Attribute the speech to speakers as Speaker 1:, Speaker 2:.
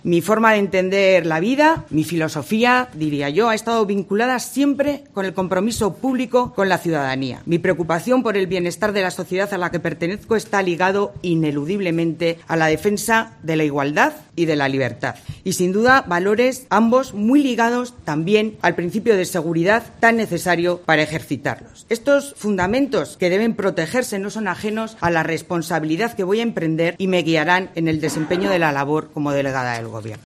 Speaker 1: Mi forma de entender la vida, mi filosofía, diría yo, ha estado vinculada siempre con el compromiso público con la ciudadanía. Mi preocupación por el bienestar de la sociedad a la que pertenezco está ligado ineludiblemente a la defensa de la igualdad y de la libertad. Y sin duda, valores ambos muy ligados también al principio de seguridad tan necesario para ejercitarlos. Estos fundamentos que deben protegerse no son ajenos a la responsabilidad que voy a emprender y me guiarán en el desempeño de la labor como delegada del Gobierno.